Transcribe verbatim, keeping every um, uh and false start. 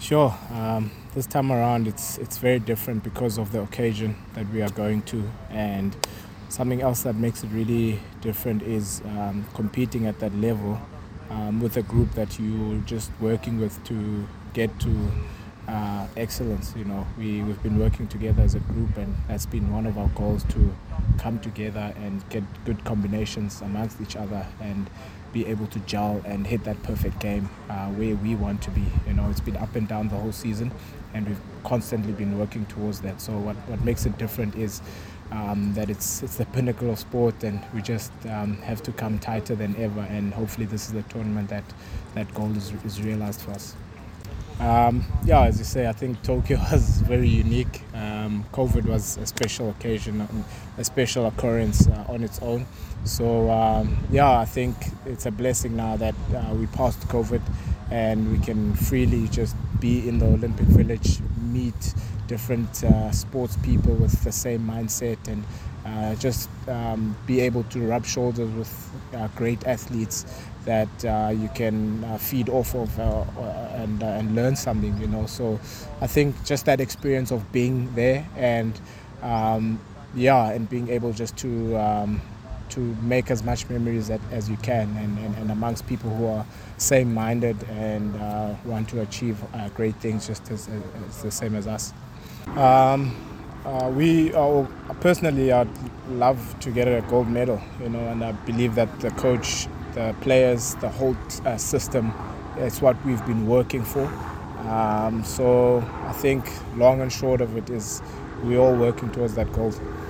Sure. Um, this time around, it's it's very different because of the occasion that we are going to, and something else that makes it really different is um, competing at that level um, with a group that you're just working with to get to uh, excellence. You know, we we've been working together as a group, and that's been one of our goals to come together and get good combinations amongst each other and be able to gel and hit that perfect game uh, where we want to be. You know, it's been up and down the whole season, and we've constantly been working towards that. So what, what makes it different is um, that it's it's the pinnacle of sport, and we just um, have to come tighter than ever. And hopefully, this is the tournament that that goal is, is realized for us. Um, yeah, as you say, I think Tokyo was very unique. Um, COVID was a special occasion, um, a special occurrence uh, on its own. So um, yeah, I think it's a blessing now that uh, we passed COVID and we can freely just be in the Olympic Village, meet different uh, sports people with the same mindset, and uh, just um, be able to rub shoulders with uh, great athletes that uh, you can uh, feed off of uh, and uh, and learn something, you know. So I think just that experience of being there and um, yeah, and being able just to um, to make as much memories that, as you can, and, and, and amongst people who are same-minded and uh, want to achieve uh, great things just as, as the same as us. Um, uh, we uh, personally, I'd love to get a gold medal, you know, and I believe that the coach, the players, the whole uh, system, it's what we've been working for. Um, so I think long and short of it is we're all working towards that goal.